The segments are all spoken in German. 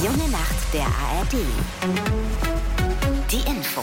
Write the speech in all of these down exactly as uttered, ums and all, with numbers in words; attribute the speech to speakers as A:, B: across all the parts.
A: junge Nacht der A R D. Die Infos.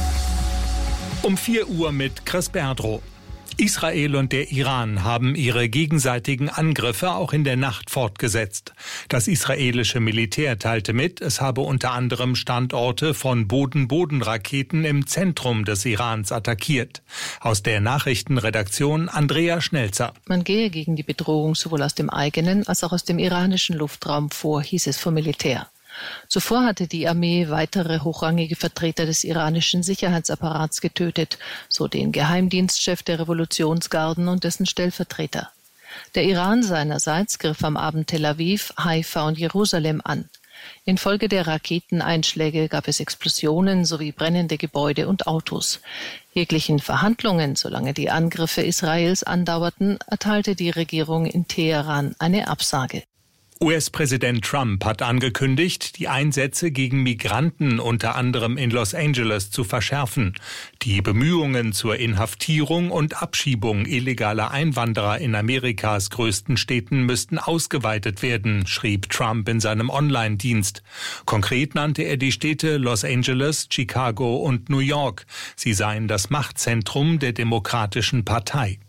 B: Um vier Uhr mit Chris Berdrow. Israel und der Iran haben ihre gegenseitigen Angriffe auch in der Nacht fortgesetzt. Das israelische Militär teilte mit, es habe unter anderem Standorte von Boden-Boden-Raketen im Zentrum des Irans attackiert. Aus der Nachrichtenredaktion Andrea Schnelzer.
C: Man gehe gegen die Bedrohung sowohl aus dem eigenen als auch aus dem iranischen Luftraum vor, hieß es vom Militär. Zuvor hatte die Armee weitere hochrangige Vertreter des iranischen Sicherheitsapparats getötet, so den Geheimdienstchef der Revolutionsgarden und dessen Stellvertreter. Der Iran seinerseits griff am Abend Tel Aviv, Haifa und Jerusalem an. Infolge der Raketeneinschläge gab es Explosionen sowie brennende Gebäude und Autos. Jeglichen Verhandlungen, solange die Angriffe Israels andauerten, erteilte die Regierung in Teheran eine Absage.
B: U S-Präsident Trump hat angekündigt, die Einsätze gegen Migranten unter anderem in Los Angeles zu verschärfen. Die Bemühungen zur Inhaftierung und Abschiebung illegaler Einwanderer in Amerikas größten Städten müssten ausgeweitet werden, schrieb Trump in seinem Online-Dienst. Konkret nannte er die Städte Los Angeles, Chicago und New York. Sie seien das Machtzentrum der Demokratischen Partei.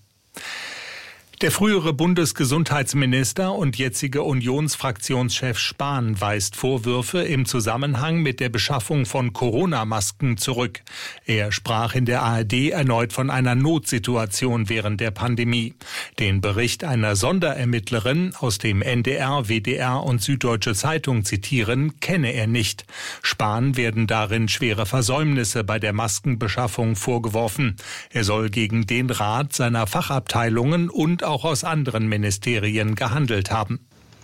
B: Der frühere Bundesgesundheitsminister und jetzige Unionsfraktionschef Spahn weist Vorwürfe im Zusammenhang mit der Beschaffung von Corona-Masken zurück. Er sprach in der A R D erneut von einer Notsituation während der Pandemie. Den Bericht einer Sonderermittlerin aus dem N D R, W D R und Süddeutsche Zeitung zitieren, kenne er nicht. Spahn werden darin schwere Versäumnisse bei der Maskenbeschaffung vorgeworfen. Er soll gegen den Rat seiner Fachabteilungen und auch aus anderen Ministerien gehandelt haben.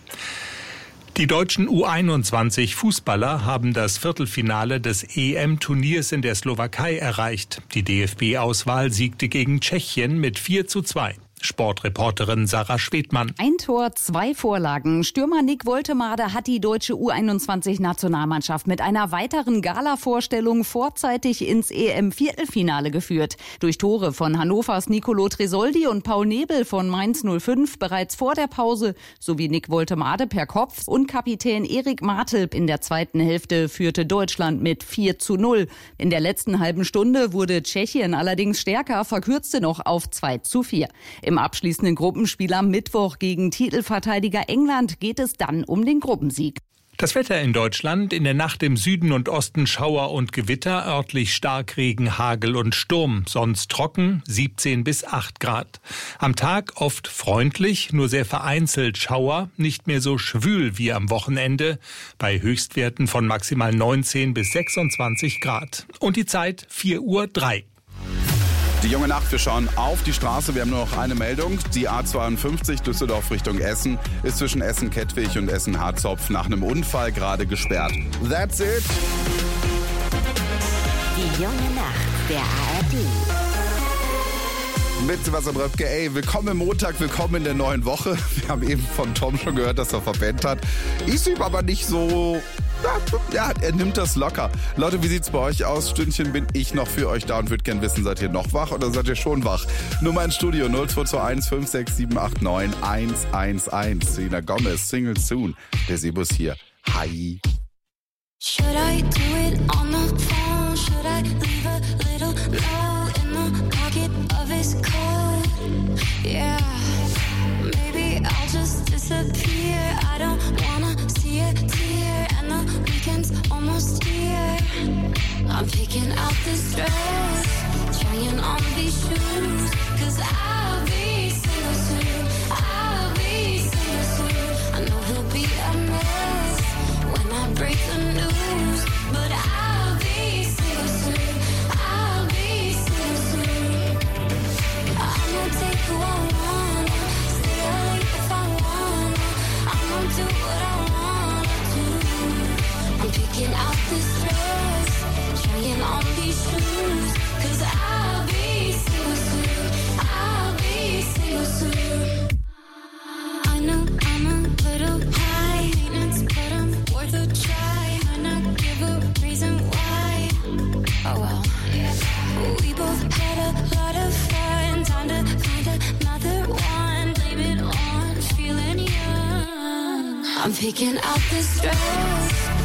B: Die deutschen U einundzwanzig Fußballer haben das Viertelfinale des E M-Turniers in der Slowakei erreicht. Die D F B-Auswahl siegte gegen Tschechien mit vier zu zwei. Sportreporterin Sarah Schwedmann.
D: Ein Tor, zwei Vorlagen. Stürmer Nick Woltemade hat die deutsche U einundzwanzig-Nationalmannschaft mit einer weiteren Gala-Vorstellung vorzeitig ins E M-Viertelfinale geführt. Durch Tore von Hannovers Nicolo Tresoldi und Paul Nebel von Mainz null fünf bereits vor der Pause sowie Nick Woltemade per Kopf und Kapitän Erik Martel in der zweiten Hälfte führte Deutschland mit vier zu null. In der letzten halben Stunde wurde Tschechien allerdings stärker, verkürzte noch auf zwei zu vier. Im abschließenden Gruppenspiel am Mittwoch gegen Titelverteidiger England geht es dann um den Gruppensieg.
B: Das Wetter in Deutschland: in der Nacht im Süden und Osten Schauer und Gewitter, örtlich Starkregen, Hagel und Sturm, sonst trocken, siebzehn bis acht Grad. Am Tag oft freundlich, nur sehr vereinzelt Schauer, nicht mehr so schwül wie am Wochenende, bei Höchstwerten von maximal neunzehn bis sechsundzwanzig Grad. Und die Zeit vier Uhr drei.
E: Die junge Nacht, wir schauen auf die Straße. Wir haben nur noch eine Meldung. Die A zweiundfünfzig Düsseldorf Richtung Essen ist zwischen Essen-Kettwig und Essen-Harzopf nach einem Unfall gerade gesperrt. That's it.
A: Die junge Nacht der A R D.
E: Mit Sebastian Röpke. Ey, willkommen im Montag, willkommen in der neuen Woche. Wir haben eben von Tom schon gehört, dass er verpennt hat. Ist ihm aber nicht so... Ja, er nimmt das locker. Leute, wie sieht's bei euch aus? Stündchen bin ich noch für euch da und würde gern wissen, seid ihr noch wach oder seid ihr schon wach? Nummer ins Studio null zwei zwei eins fünf sechs sieben acht neun eins eins eins. Selena Gomez, Single Soon. Der Sebus hier. Hi.
F: Should I do it on the phone? Should I leave a little note in the pocket of his coat? Yeah. Maybe I'll just disappear. I don't wanna see a tear. And the weekend's almost here. I'm picking out this dress, trying on these shoes. Cause I'll be single soon. I'll be single soon. I know he'll be a mess when I break the news. But I'll be single soon. I'll be single soon. I'm gonna take who I want. Stay late if I want. I'm gonna do what I want to do. I'm picking out this dress, trying on these shoes. Cause I'll be single soon. I'll be single soon. I know I'm a little high maintenance, but I'm worth a try. Might not give a reason why. Oh well. We both had a lot of fun. Time to find another one. Blame it on feeling young. I'm picking out this dress,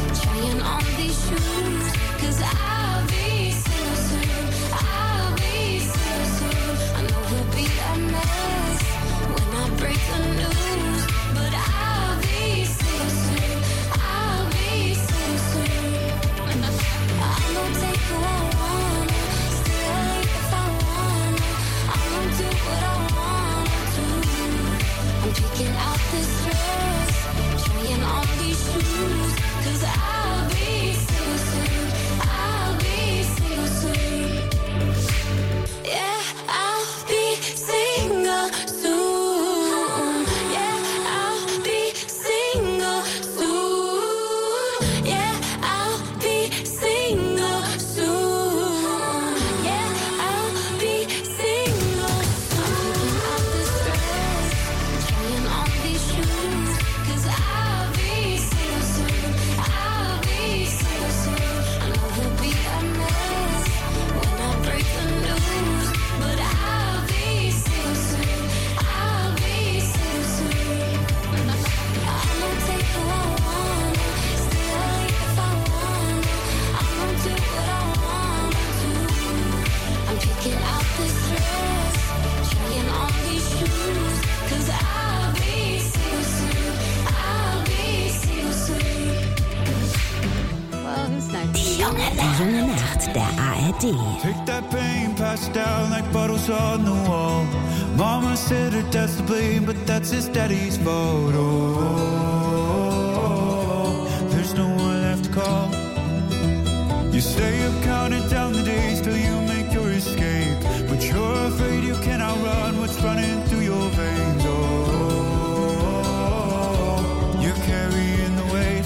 F: trying on these shoes, 'cause I'll be single soon, I'll be single soon. I know we'll be a mess when I break the news, but I'll be single soon, I'll be single soon. I'm gonna take who I wanna, stay late if I wanna, I'm gonna do what I wanna do. I'm picking out this dress, trying on these shoes, 'cause I'll be single soon, I'll be single soon. Yeah, I'll be single soon. Yeah, I'll be single soon. Yeah, I'll be single soon. Yeah, I'll be single soon. I'm picking out this dress, trying on these shoes, 'cause I'll be single soon, I'll be single soon. I know we'll be a mess when I break the news, but I'll be single soon, I'll be single soon. I'm gonna take who I wanna, stay late if I wanna, I'm gonna do what I wanna do. I'm picking out this dress, trying on these shoes, 'cause I'll be single soon, I'll be single soon.
A: Die junge, die junge Nacht der A R D.
G: Take that pain, pass it down like bottles on the wall. Mama said her dad's to blame, but that's his daddy's fault. Oh, there's no one left to call. You stay up counting down the days till you make your escape, but you're afraid you can't outrun what's running through your veins. Oh, you're carrying the weight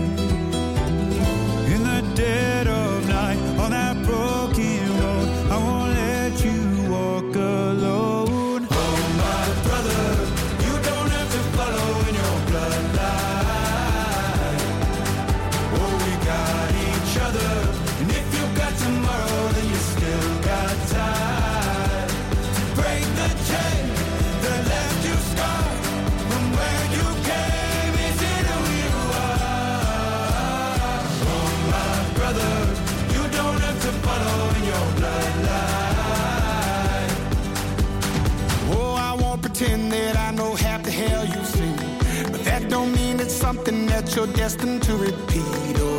G: in the dead of night on that broken road. I won't let you walk alone. Oh, my brother, you don't have to follow in your bloodline. Oh, we got each other, and if you got tomorrow, then you still got time to break the chain that left you scarred from where you came. Is it who you are? Oh, my brother, you don't have to follow in your bloodline.
H: Oh, I won't pretend that I know half the hell you see, but that don't mean it's something that you're destined to repeat. Oh,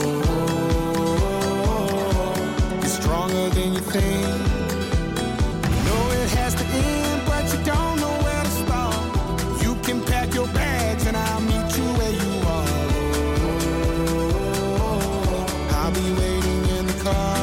H: it's stronger than you think. You know it has to end, but you don't know where to start. You can pack your bags and I'll meet you where you are. Oh, I'll be waiting in the car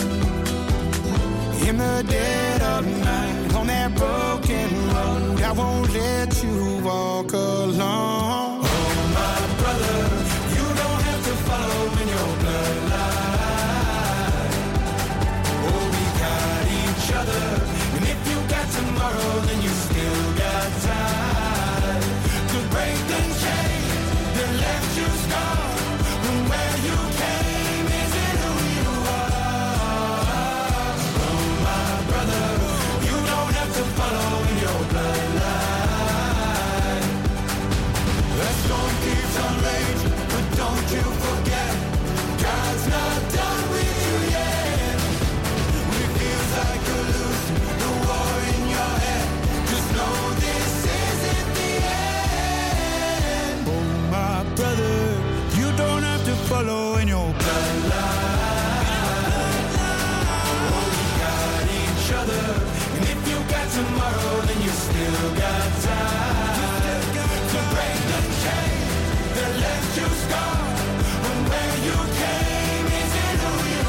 H: in the dead of night on that broken road. I won't let you walk alone.
G: Oh, my brother, you don't have to follow in your bloodline. Oh, we got each other, and if you got tomorrow, then you still got time to break the chain that left you scarred from where you came. Is it who you are? Oh, my brother, you don't have to follow in your bloodline. That storm keeps on raging, but don't you forget, God's not done with you yet. When it feels like you're losing the war in your head, just know this isn't the end. Oh, my brother, you don't have to follow in your bloodline. Oh, we got each other, and if you got tomorrow, then you still got time to break the chain that left you scarred from where you came. Is it who you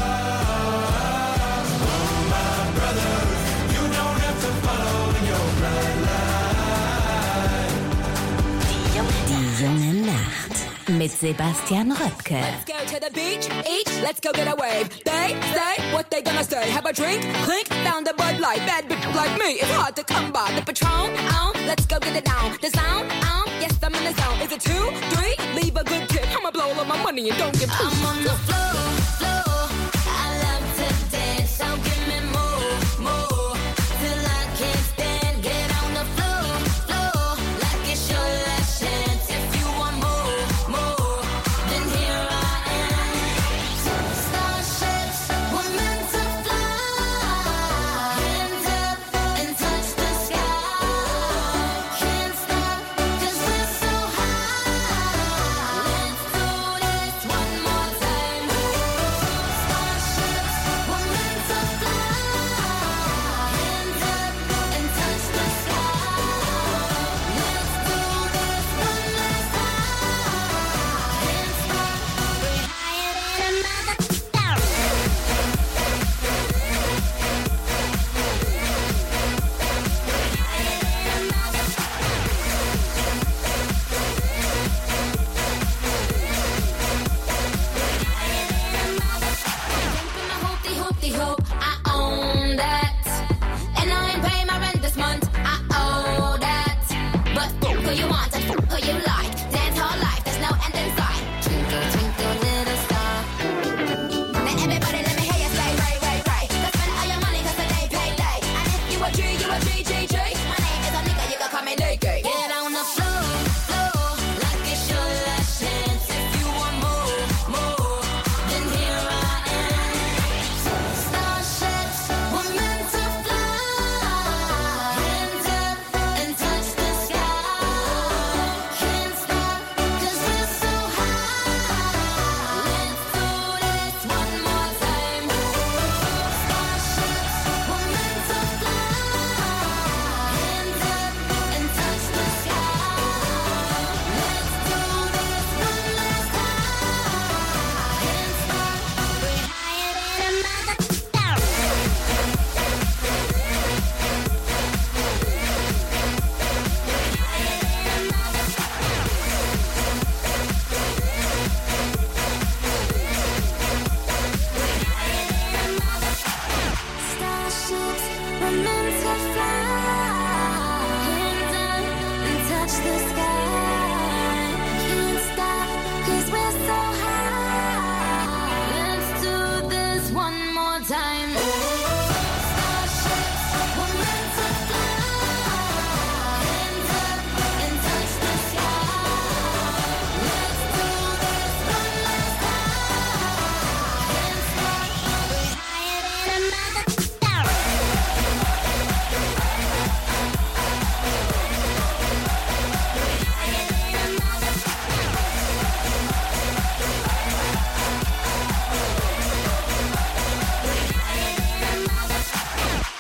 G: are? Oh, my brother, you don't have to follow in your bloodline.
A: Die junge Nacht mit Sebastian Röpke.
I: Let's go to the beach, each, let's go get a wave. They say what they gonna say. Have a drink, clink, found a Bud Light. Bad bitch like me, it's hard to come by. The Patron, oh, let's go get it down. The sound, oh, yes, I'm in the zone. Is it two, three? Leave a good tip. I'ma blow all of my money and don't get too
F: I'm on the floor, floor. I love to dance, so give me more, more. Till I can't stand, get on the floor, floor. Like it's your last chance. If you want more, more, then here I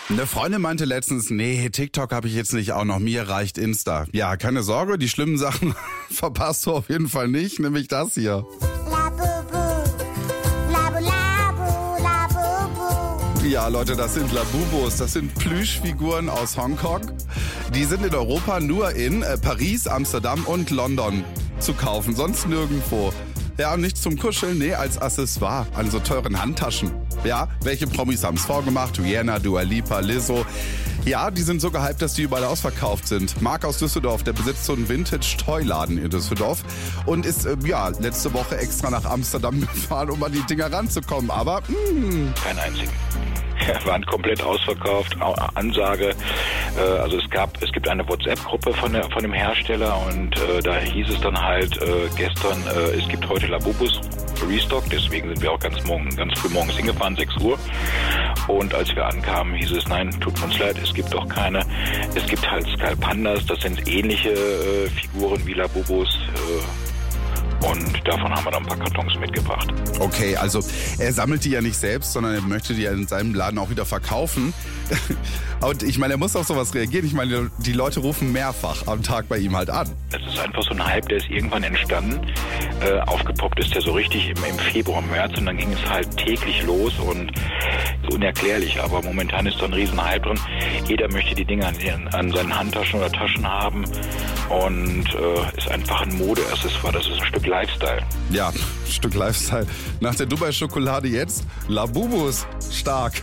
E: Eine Freundin meinte letztens, nee, TikTok habe ich jetzt nicht auch noch, mir reicht Insta. Ja, keine Sorge, die schlimmen Sachen verpasst du auf jeden Fall nicht, nämlich das hier. Ja, Leute, das sind Labubos, das sind Plüschfiguren aus Hongkong. Die sind in Europa nur in äh, Paris, Amsterdam und London zu kaufen, sonst nirgendwo. Ja, und nicht zum Kuscheln, nee, als Accessoire an so teuren Handtaschen. Ja, welche Promis haben es vorgemacht? Rihanna, Dua Lipa, Lizzo. Ja, die sind so gehypt, dass die überall ausverkauft sind. Marc aus Düsseldorf, der besitzt so einen Vintage-Toy-Laden in Düsseldorf und ist, äh, ja, letzte Woche extra nach Amsterdam gefahren, um an die Dinger ranzukommen. Aber, mh.
J: Kein einzigen. Waren komplett ausverkauft, Ansage, äh, also es gab, es gibt eine WhatsApp-Gruppe von der, von dem Hersteller und äh, da hieß es dann halt äh, gestern, äh, es gibt heute Labubus Restock, deswegen sind wir auch ganz morgen, ganz früh morgens hingefahren, sechs Uhr. Und als wir ankamen, hieß es, nein, tut uns leid, es gibt doch keine. Es gibt halt Skalpandas, das sind ähnliche äh, Figuren wie Labubus, äh, und davon haben wir dann ein paar Kartons mitgebracht.
E: Okay, also er sammelt die ja nicht selbst, sondern er möchte die ja in seinem Laden auch wieder verkaufen. Und ich meine, er muss auf sowas reagieren. Ich meine, die Leute rufen mehrfach am Tag bei ihm halt an.
J: Es ist einfach so ein Hype, der ist irgendwann entstanden. Äh, aufgepoppt ist der so richtig im, im Februar, März und dann ging es halt täglich los und so unerklärlich. Aber momentan ist da ein riesen Hype drin. Jeder möchte die Dinge an, an seinen Handtaschen oder Taschen haben und äh, ist einfach ein Mode-Accessoire. Das ist ein Stück Lifestyle.
E: Ja, ein Stück Lifestyle. Nach der Dubai-Schokolade jetzt Labubus. Stark.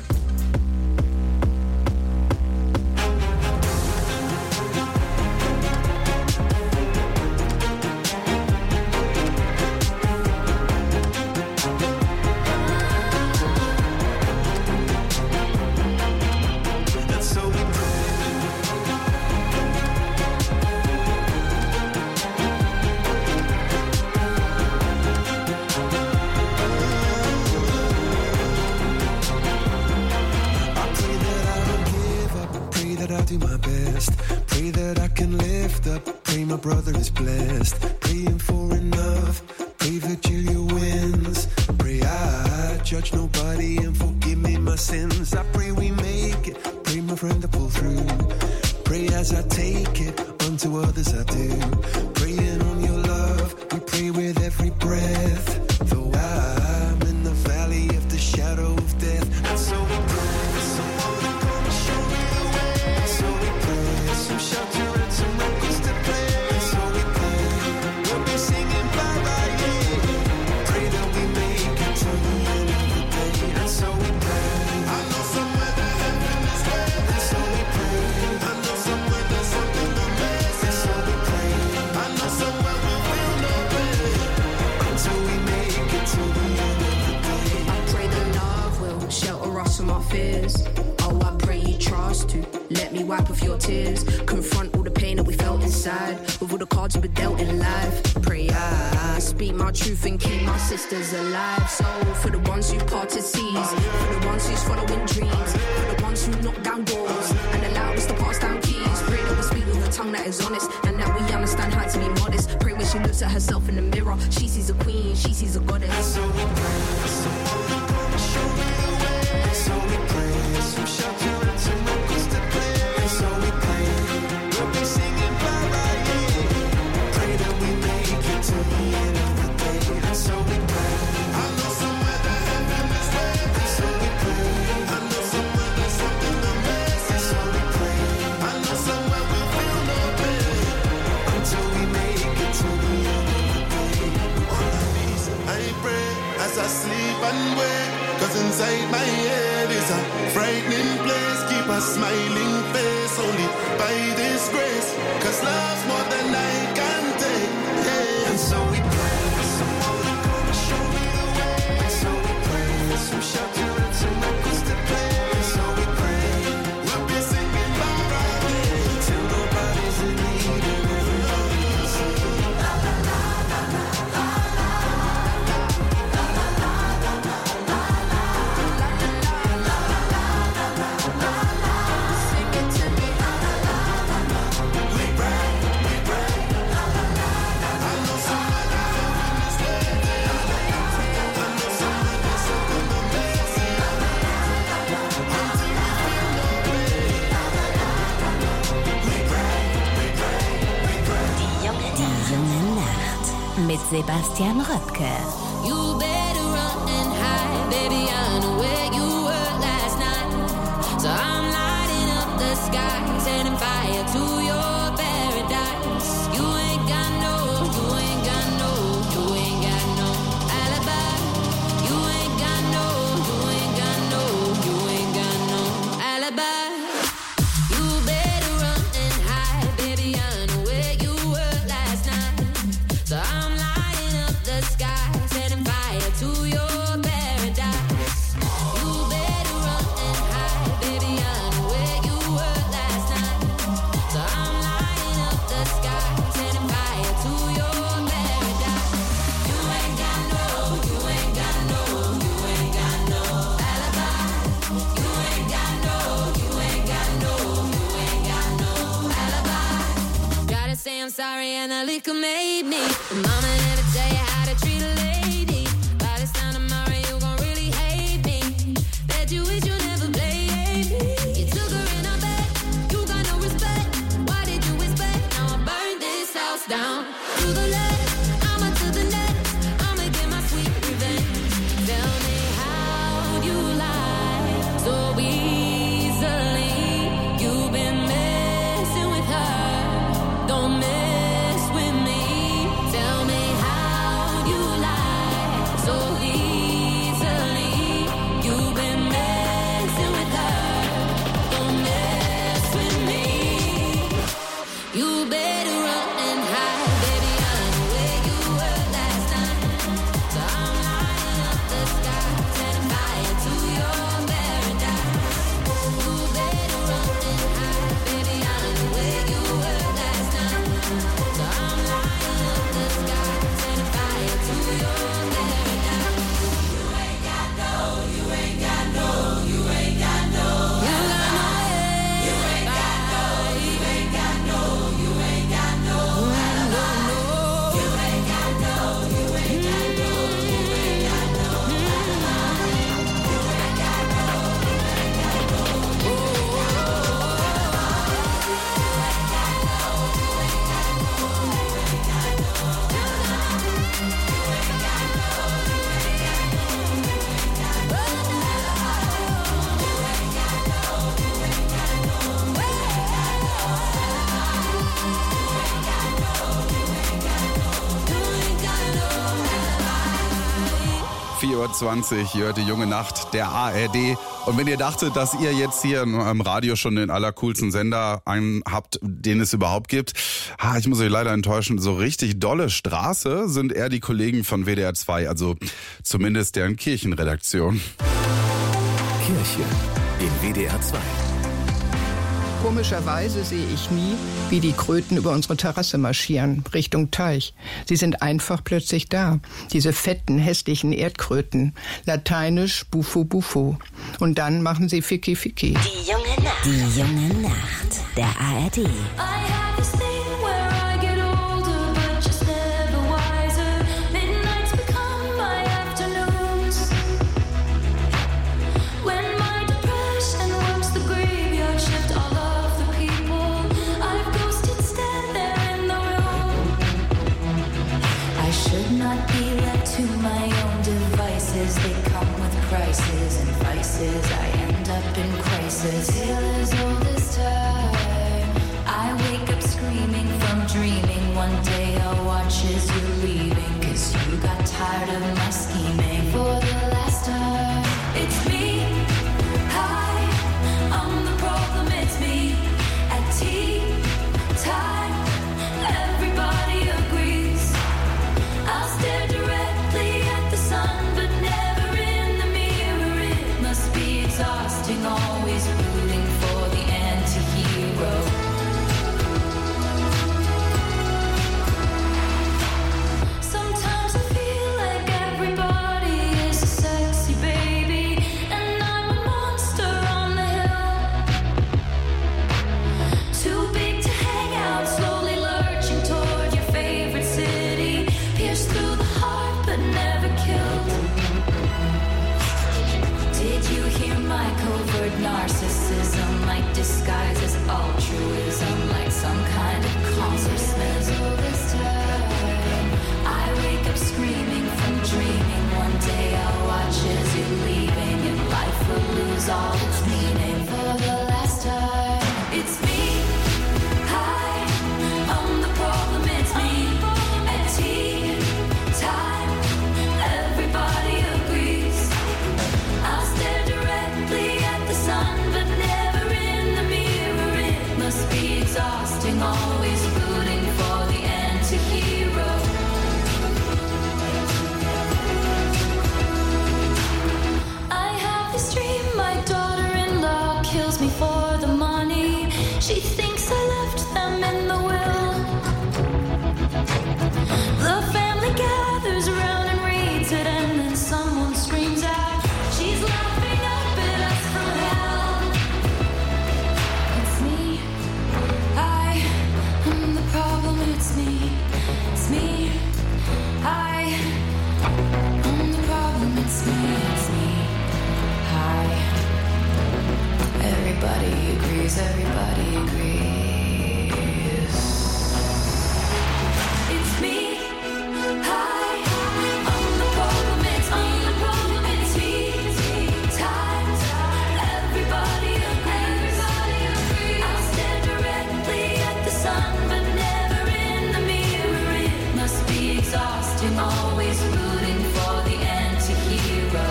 G: do my best. Pray that I can lift up. Pray my brother is blessed. Praying for enough. Pray Virgilia wins. Pray I judge nobody and forgive me my sins. I pray we make it. Pray my friend to pull through. Pray as I take it. Unto others I do. Praying on your love. We pray with every breath. Though I'm in the valley of the shadow of death. And so we pray. Someone to come and show me the way. And so we pray. Some shelter and some records to play. And so we pray. We'll be singing bye bye, yeah. Pray that we make it to the end of the day. And so we pray. I know somewhere that heaven is waiting. And so we pray. I know somewhere there's something amazing. And so we pray. I know somewhere we'll feel no pain until we make it to the end of the day.
K: I pray that love will shelter us from our fears. Oh, I pray you trust to let me wipe off your tears. Confront all the pain that we felt inside with all the cards we've been dealt in life. Pray I speak my truth and keep my sisters alive. So for the ones who parted seas, for the ones who's following dreams, for the ones who knock down doors and allow us to pass down keys. Pray that we speak with a tongue that is honest and that we understand how to be modest. Pray when she looks at herself in the mirror, she sees a queen, she sees a goddess.
G: So we pray. Someone to come and show me the way. And so we pray. Some shelter and some records to play. And so we pray. We'll be singing bye bye, yeah. Pray that we make it to the end of the day. And so we pray. I know somewhere that heaven is waiting. And so we pray. I know somewhere there's something amazing. And so we pray. I know somewhere we'll feel no pain until we make it to the end of the day. On our knees, I pray as I sleep and wake. Cause inside my head is a frightening place. Keep a smiling face only by this grace. Cause love's more than I can take, yeah. And so we pray. Someone to come and show me the way. And so we pray. Some shelter and some records to play. And so we pray. We'll be singing bye bye, yeah. Till nobody's in need and everybody can sing. La la la la la la la. Sing it to me. We pray, we pray.
A: Sebastian Röpke.
F: You better run and hide, baby. I know where you were last night. So I'm lighting up the sky, setting fire to your paradise. You ain't got no, you ain't got no, you ain't got no alibi. You ain't got no, you ain't got no, you ain't got no alibi. You better run and hide, baby. I know where you were last night. So I'm lighting up the sky, setting fire to your paradise. You better run and hide, baby. I know where you were last night. So I'm lighting up the sky, setting fire to your paradise. You ain't got no, you ain't got no, you ain't got no alibi. You ain't got no, you ain't got no, you ain't got no alibi. Gotta say I'm sorry and the liquor made me. But mama never tell you how to treat a lady. By this time tomorrow you gon' really hate me. Bet you wish you never played me. You took her in her bed, you got no respect. Why did you expect? Now I burn this house down. To the left, I'ma to the next. I'ma get my sweet revenge. Tell me how you lie so easily. You've been messing with her. Don't mess with me. Tell me how you lie so easily. You've been messing with her. Don't mess with me. You better run and hide, baby. I know where you were last night. So I'm lighting up the sky, setting fire to your paradise. You better run and hide, baby. I know where you were last night. So I'm lighting up the sky, setting fire to your paradise. You ain't got no, you ain't got no, you ain't got no. You got no, you ain't got no, you ain't got no, you ain't got no. You ain't got no, you ain't got no, you ain't got no. You ain't got no, you ain't got no.
E: vier Uhr zwanzig, ihr hört die junge Nacht der A R D. Und wenn ihr dachtet, dass ihr jetzt hier im Radio schon den allercoolsten Sender einen habt, den es überhaupt gibt, ha, ich muss euch leider enttäuschen, so richtig dolle Straße sind eher die Kollegen von W D R zwei, also zumindest deren Kirchenredaktion.
L: Kirche in W D R zwei.
M: Komischerweise sehe ich nie, wie die Kröten über unsere Terrasse marschieren, Richtung Teich. Sie sind einfach plötzlich da. Diese fetten, hässlichen Erdkröten. Lateinisch Bufo Bufo. Und dann machen sie Ficky Ficky.
A: Die junge Nacht. Die junge Nacht. Der A R D.
F: They come with prices and vices. I end up in crisis. Till as old as time. I wake up screaming from dreaming. One day I'll watch as you're leaving. Cause you got tired of my scheming. For the last time. It's me. Hi. I'm the problem. It's me. At tea time. Everybody agrees. I'll stare directly at the sun. But never in the mirror. It must be exhausting. Always rooting for the anti-hero. Sometimes I feel like everybody is a sexy baby, and I'm a monster on the hill. Too big to hang out, slowly lurching toward your favorite city. Pierced through the heart, but never killed. Did you hear my covert narcissism? Like disguise as altruism, like some kind of consciousness. All this time, I wake up always rooting for the anti-hero.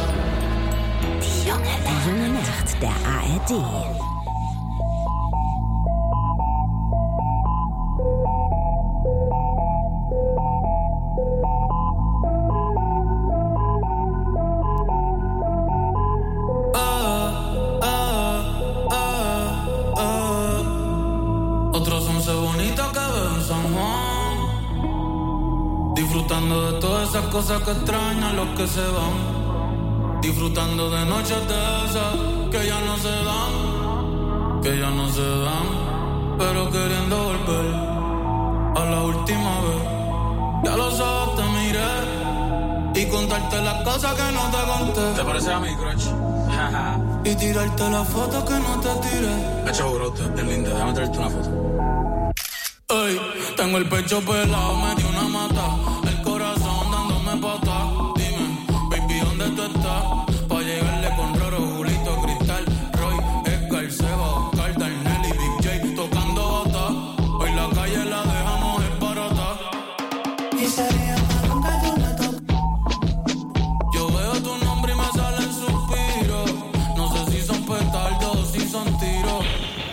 A: Die junge Nacht der A R D.
N: Disfrutando de todas esas cosas que extrañan los que se van. Disfrutando de noches de esas que ya no se dan, que ya no se dan, pero queriendo volver a la última vez. Ya los ojos te miré y contarte las cosas que no te conté.
O: ¿Te parece a mí, crush?
N: Y tirarte las fotos que no te tiré.
O: Hecho brote, es linda, déjame traerte una foto.
N: Ey, tengo el pecho pelado, me dio una mata. El corazón dándome pata. Dime, baby, ¿dónde tú estás? Pa' llegarle con Roro, Julito, Cristal, Roy, Edgar, Seba, Oscar, Darnell y Big J tocando bata. Hoy la calle la dejamos esbarata. Y sería malo que tú me toques. Yo veo tu nombre y me salen suspiros. No sé si son petardos o si son tiros.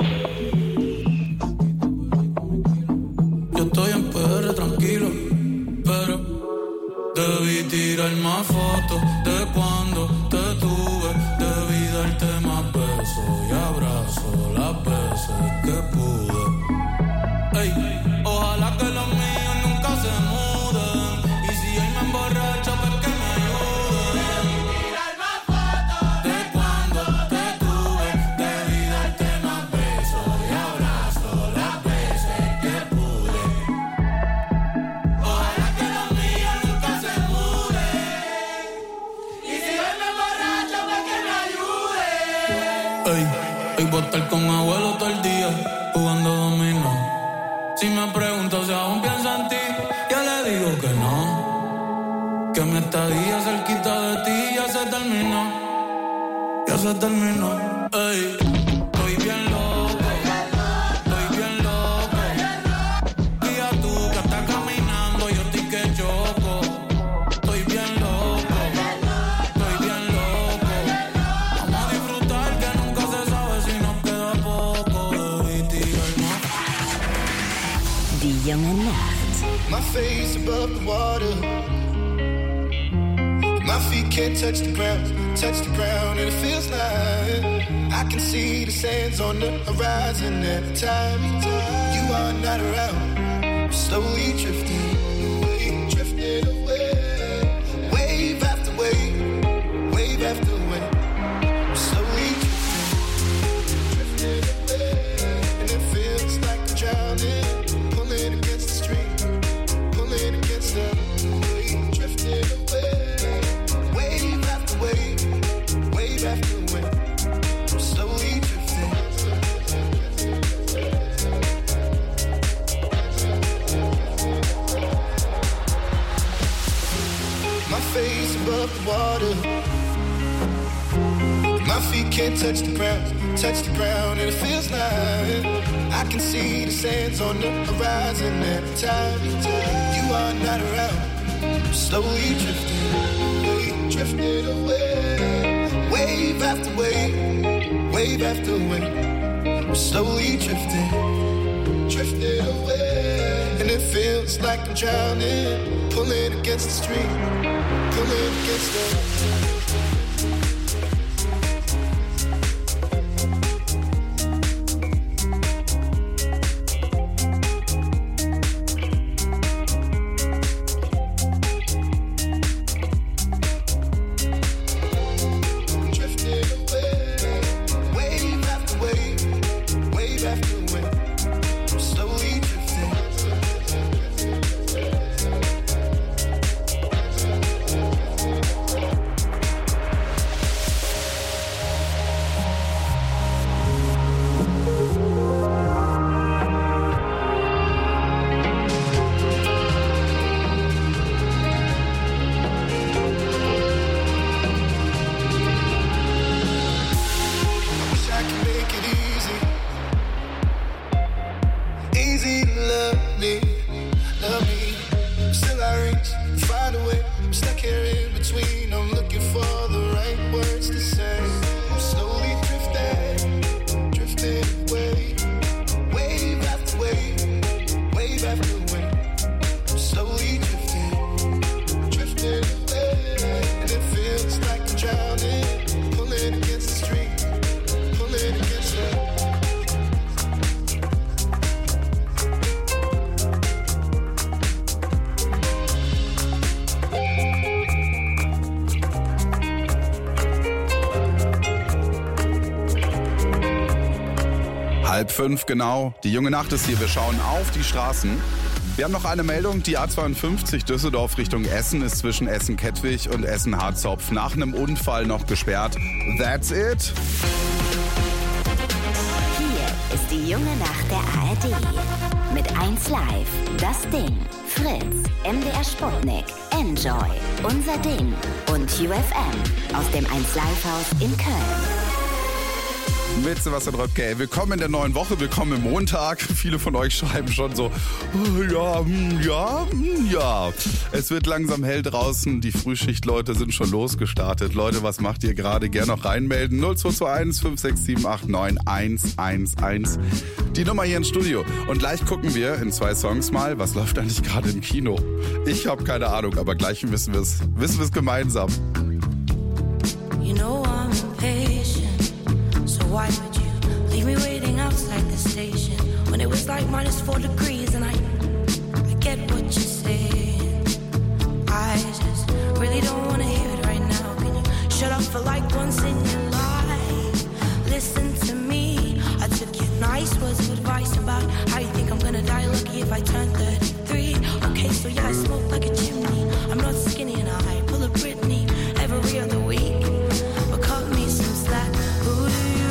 N: Estoy en P R tranquilo, pero debí tirar más fotos de cuando te tuve. Debí darte más besos y abrazos las veces que pude. Ey, ojalá que los míos nunca se muden. Y si él me emborracha, pues que me ayuden. Tirar más fotos de cuando te tuve. Debí darte más besos y abrazos las veces que pude. Ey, ey, voy a estar con abuelo todo el día, jugando dominó. Si me pregunto si aún pienso en ti, ya le digo que no. Que mi estadía cerquita de ti ya se terminó. Ya se terminó. Ey, estoy bien loco. Estoy bien loco. Y a tú que estás caminando, yo estoy que choco. Estoy bien loco. Estoy bien loco. Vamos a disfrutar que nunca se sabe si nos queda poco. Debí tirar más.
A: Die junge Nacht.
P: My face above the water. My feet can't touch the ground, touch the ground, and it feels like I can see the sands on the horizon every time you are not around. I'm slowly drifting away, drifting away, wave after wave, wave after wave. I'm slowly drifting, drifting away, and it feels like I'm drowning, pulling against the stream, pulling against the wave, drifting away. Wave after wave, wave after wave, I'm slowly drifting. My face above the water. My feet can't touch the ground, touch the ground, and it feels like I can see the sands on the horizon every time you are not around. I'm slowly drifting, drifting away, wave after wave, wave after wave. I'm slowly drifting, drifting away, and it feels like I'm drowning, pulling against the stream, pulling against the.
E: Halb fünf, genau. Die junge Nacht ist hier. Wir schauen auf die Straßen. Wir haben noch eine Meldung. Die A zweiundfünfzig Düsseldorf Richtung Essen ist zwischen Essen-Kettwig und Essen-Harzopf nach einem Unfall noch gesperrt. That's it.
A: Hier ist die junge Nacht der A R D. Mit eins Live, Das Ding, Fritz, M D R Sputnik, Enjoy, Unser Ding und U F M aus dem eins Live Haus in Köln.
E: Mit Sebastian Röpke. Ey, willkommen in der neuen Woche, willkommen im Montag. Viele von euch schreiben schon so, oh, ja, mm, ja, mm, ja. Es wird langsam hell draußen, die Frühschichtleute sind schon losgestartet. Leute, was macht ihr gerade? Gerne noch reinmelden. null zwei zwei eins fünf sechs sieben acht neun eins eins eins. Die Nummer hier ins Studio. Und gleich gucken wir in zwei Songs mal, was läuft eigentlich gerade im Kino. Ich habe keine Ahnung, aber gleich wissen wir es wissen wir es gemeinsam.
K: You know I'm impatient. Why would you leave me waiting outside the station when it was like minus four degrees and I, I get what you're saying. I just really don't want to hear it right now. Can you shut up for like once in your life? Listen to me. I took your nice words of advice about how you think I'm gonna die lucky if I turn thirty-three. Okay, so yeah, I smoke like a chimney. I'm not skinny and I pull a Britney every other week. But cut me some slack. Who do you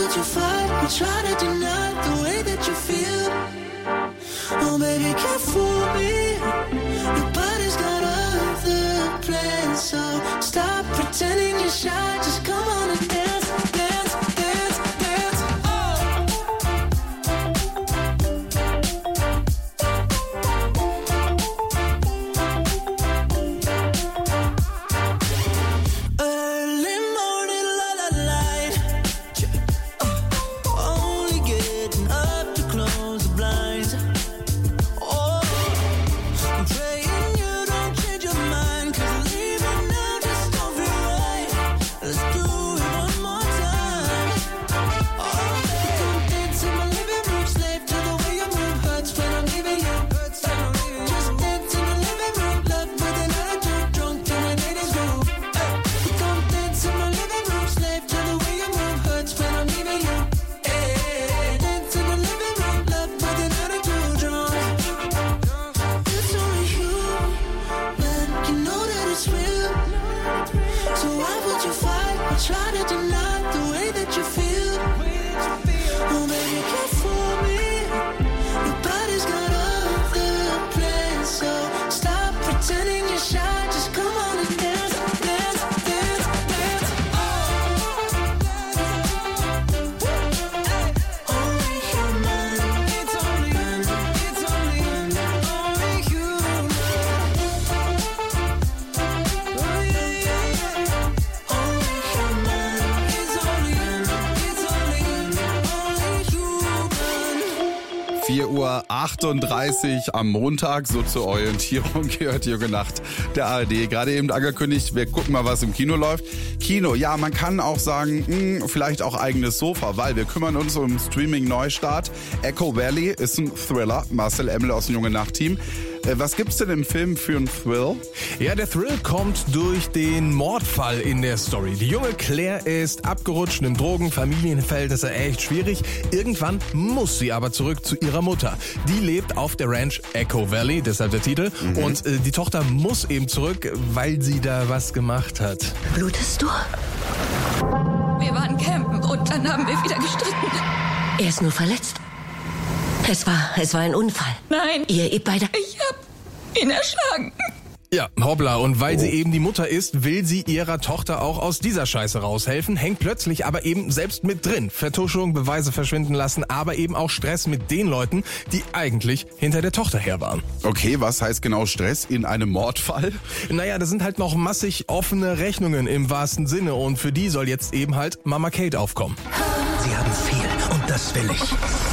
P: would you fight or try to deny the way that you feel? Oh baby, can't fool me. Your body's got other plans, so stop pretending you're shy. Just come on and dance, dance, dance, dance. Early morning, la la light. Only getting up to close the blinds. Oh, I'm praying you don't change your mind, 'cause leaving now just don't feel right. Let's do it one more time. Oh, baby, come dance in my living room, slave to the way your move hurts when I'm leaving you. Hurts when I'm leaving you. Just dance in the living room, love with an attitude, drunk till my ladies groove. Hey, come dance in my living room, slave to the way your move hurts when I'm leaving you. Hey, dance in the living room, love with an attitude, drunk. It's only you, man. You know that it's real. So why would you fight or try to deny the way that you feel? Oh baby, can't fool me. Your body's got other plans, so stop pretending you're shy. Just come on and dance, dance, dance, dance. Only human. It's only you. It's only you. Only human. Oh yeah, yeah, yeah. Only human. It's only you. It's only you. Only human.
E: vier Uhr achtunddreißig am Montag, so zur Orientierung gehört Jürgen Nacht der A R D. Gerade eben angekündigt, wir gucken mal, was im Kino läuft. Kino, ja, man kann auch sagen, mh, vielleicht auch eigenes Sofa, weil wir kümmern uns um Streaming-Neustart. Echo Valley ist ein Thriller, Marcel Emmel aus dem Junge Nacht-Team. Äh, was gibt's denn im Film für einen Thrill?
Q: Ja, der Thrill kommt durch den Mordfall in der Story. Die junge Claire ist abgerutscht in Drogen, Familienverhältnisse echt schwierig. Irgendwann muss sie aber zurück zu ihrer Mutter. Die lebt auf der Ranch Echo Valley, deshalb der Titel.
E: Mhm.
Q: Und äh, die Tochter muss eben zurück, weil sie da was gemacht hat.
R: Blutest du?
S: Wir waren campen und dann haben wir wieder gestritten.
R: Er ist nur verletzt. Es war, es war ein Unfall.
S: Nein.
R: Ihr, ihr beide...
S: Ich hab ihn erschlagen.
Q: Ja, hoppla. Und weil sie eben die Mutter ist, will sie ihrer Tochter auch aus dieser Scheiße raushelfen, hängt plötzlich aber eben selbst mit drin. Vertuschung, Beweise verschwinden lassen, aber eben auch Stress mit den Leuten, die eigentlich hinter der Tochter her waren.
E: Okay, was heißt genau Stress in einem Mordfall?
Q: Naja, da sind halt noch massig offene Rechnungen im wahrsten Sinne und für die soll jetzt eben halt Mama Kate aufkommen.
L: Sie haben viel und das will ich.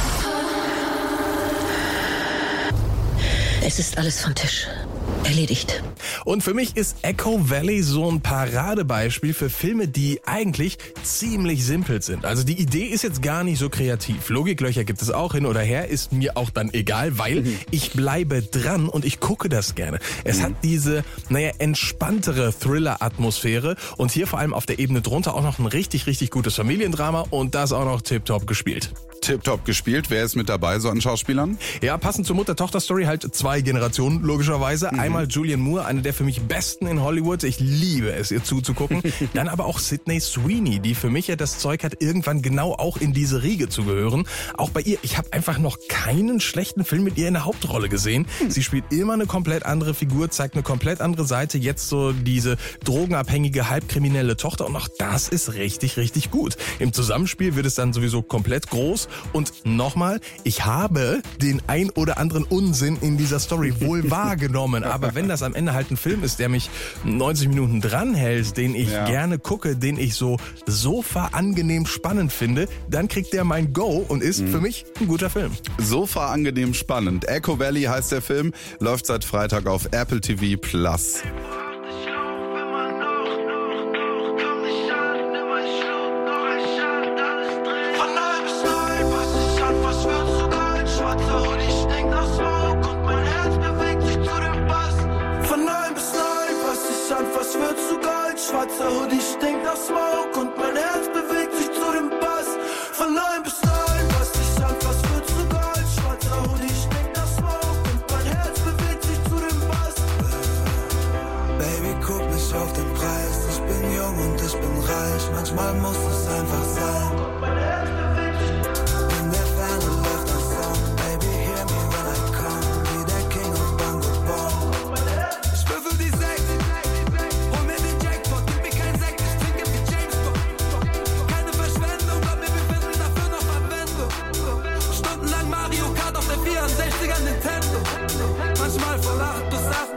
R: Es ist alles vom Tisch. Erledigt.
Q: Und für mich ist Echo Valley so ein Paradebeispiel für Filme, die eigentlich ziemlich simpel sind. Also die Idee ist jetzt gar nicht so kreativ. Logiklöcher gibt es auch hin oder her, ist mir auch dann egal, weil mhm. ich bleibe dran und ich gucke das gerne. Es mhm. hat diese, naja, entspanntere Thriller-Atmosphäre und hier vor allem auf der Ebene drunter auch noch ein richtig, richtig gutes Familiendrama und das auch noch tipptopp gespielt.
E: Tipptopp gespielt. Wer ist mit dabei, so an Schauspielern?
Q: Ja, passend zur Mutter-Tochter-Story halt zwei Generationen, logischerweise.
E: Mhm.
Q: Einmal Julianne Moore, eine der für mich besten in Hollywood. Ich liebe es, ihr zuzugucken. Dann aber auch Sydney Sweeney, die für mich ja das Zeug hat, irgendwann genau auch in diese Riege zu gehören. Auch bei ihr, ich habe einfach noch keinen schlechten Film mit ihr in der Hauptrolle gesehen. Sie spielt immer eine komplett andere Figur, zeigt eine komplett andere Seite. Jetzt so diese drogenabhängige, halbkriminelle Tochter. Und auch das ist richtig, richtig gut. Im Zusammenspiel wird es dann sowieso komplett groß. Und nochmal, ich habe den ein oder anderen Unsinn in dieser Story wohl wahrgenommen. Aber wenn das am Ende halt ein Film ist, der mich neunzig Minuten dranhält, den ich ja. gerne gucke, den ich so sofa angenehm spannend finde, dann kriegt der mein Go und ist mhm. für mich ein guter Film.
E: Sofa angenehm spannend. Echo Valley heißt der Film, läuft seit Freitag auf Apple T V Plus.
G: Schwarzer Hoodie stinkt nach Smoke und mein Herz bewegt sich zu dem Bass. Von neun bis neun, was ich anfass, wird zu Gold. Schwarzer Hoodie stinkt nach Smoke und mein Herz bewegt sich zu dem Bass. Baby, guck nicht auf den Preis. Ich bin jung und ich bin reich. Manchmal muss es einfach sein.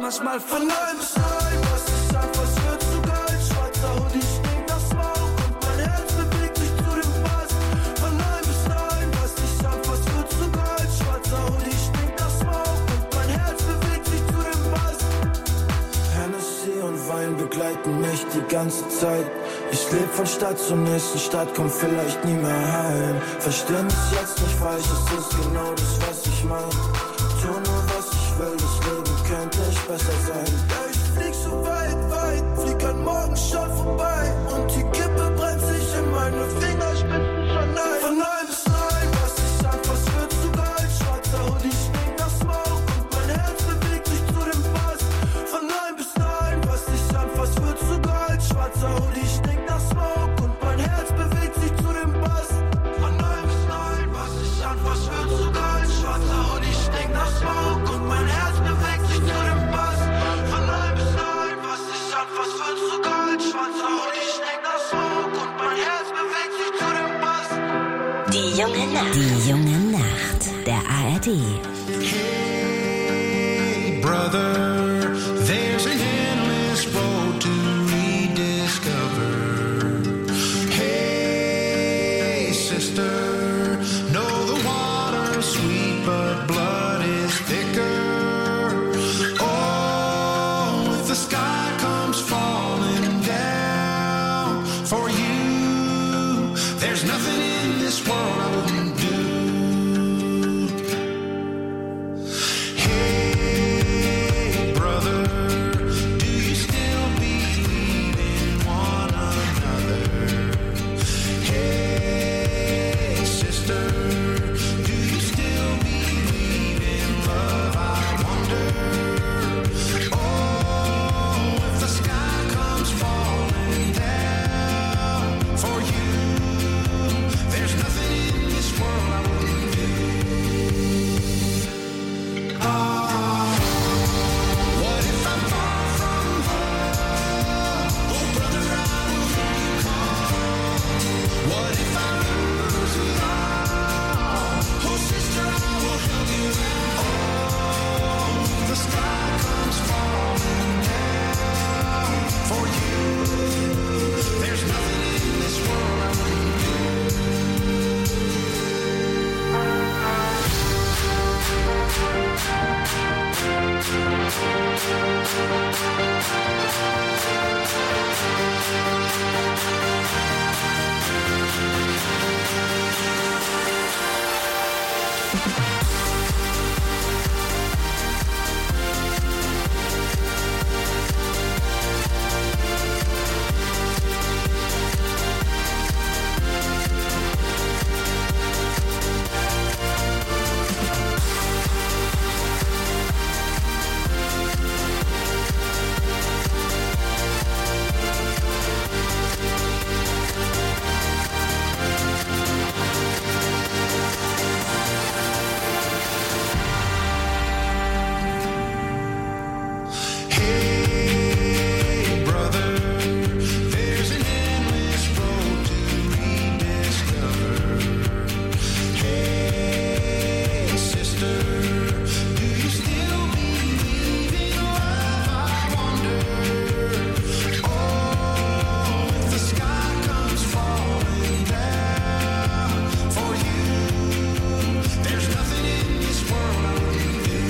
G: manchmal von neuem bis neu. Was ich sag, was wird zu geil? Schwarzer Hoodie stinkt nach Smoke und mein Herz bewegt sich zu dem Bass. Von neuem bis neu. Was ich sag, was wird zu geil? Schwarzer Hoodie stinkt nach Smoke und mein Herz bewegt sich zu dem Bass. Hennessy und Wein begleiten mich die ganze Zeit. Ich leb von Stadt zur nächsten Stadt, komm vielleicht nie mehr heim. Versteh mich jetzt nicht falsch, es ist genau das, was ich mein. Tu nur, was ich will, das Leben könnte nicht besser sein. Ja, ich flieg so weit, weit, flieg an morgen schon vorbei. Und die Kippe brennt sich in meine Fingerspitzen schon ein. Von neuem bis neu, was ich sag, was wird zu geil? Schwarzer Hoodie stinkt nach Smoke und mein Herz bewegt sich zu dem Bass. Von neuem bis neu, was ich sag, was wird zu geil? Schwarzer Hoodie stinkt nach Smoke und mein Herz bewegt sich zu dem Bass. Von neuem bis neu, was ich sag, was wird zu geil? Schwarzer Hoodie stinkt nach Smoke und mein Herz bewegt sich zu dem Bass. Von neuem bis neu, was ich sag, was wird zu geil? Schwarzer Hoodie stinkt nach Smoke und mein Herz bewegt sich zu dem Bass.
A: Die junge Nacht. Die junge Nacht der A R D.
G: Hey, brother, there's an endless road to rediscover. Hey, sister, know the water's sweet, but blood is thicker. Oh, if the sky comes falling down for you, there's nothing in this world I wouldn't do. Hey, brother, do you still believe in one another? Hey, sister, do you still believe in love? I wonder. Oh, if the sky comes falling down for you, there's nothing in this world I wouldn't do. Ah, what if I'm far from home? Oh, brother, I will hear you call. What if I lose it all? Oh, sister, I will help you out. Oh, the sky comes falling down for you. There's nothing in this world I wouldn't do. Hey, brother, there's an endless road to rediscover. Hey, sister, do you still believe in love? I wonder. Oh, if the sky comes falling down for you, there's nothing in this world I wouldn't do.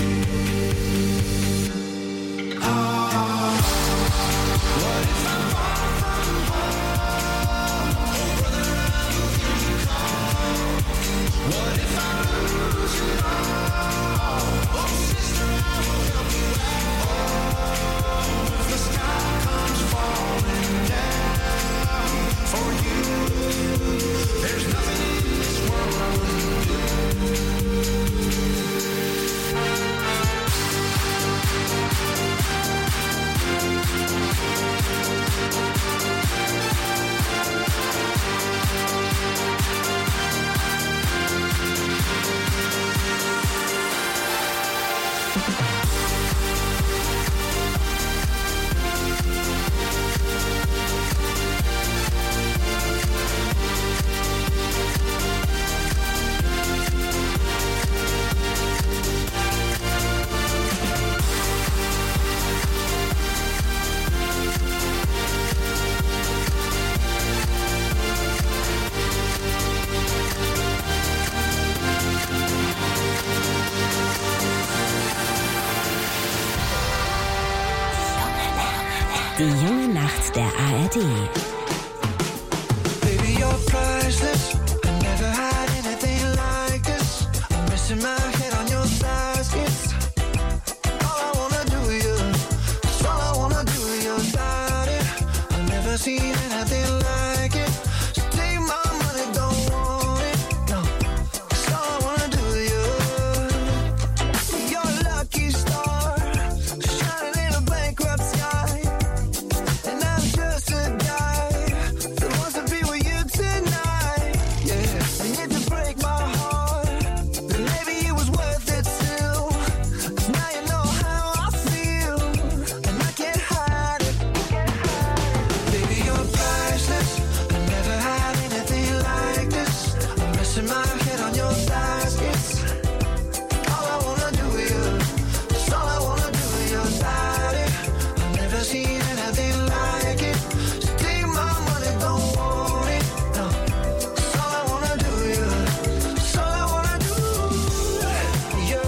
G: Ah, what if I'm far from home? Oh, brother, I will hear you call. What if I lose it all? Oh, sister, I will help you out. Oh, if the sky comes falling down for you, there's nothing in this world I wouldn't do.
A: Die junge Nacht der A R D.
G: Baby, you're priceless. I never had anything like this. I'm missing my head on your thighs. It's all I wanna do with you. It's all I wanna do with your body. I've never seen anything like it. So take my money, don't want it. No, it's all I wanna do with you. You're a lucky star, shining in a bankrupt sky. And I'm just a guy that wants to be with you tonight. Yeah, and yet to break my heart, then maybe it was worth it still. 'Cause now you know how I feel, and I can't hide it. Baby, you're priceless. I never had anything like this. I'm missing my head on your thighs. It's all I wanna do with you. It's all I wanna do with your body. I've never seen anything like it. So take my money, don't want it. No, it's all I wanna do with you. It's all I wanna do. You.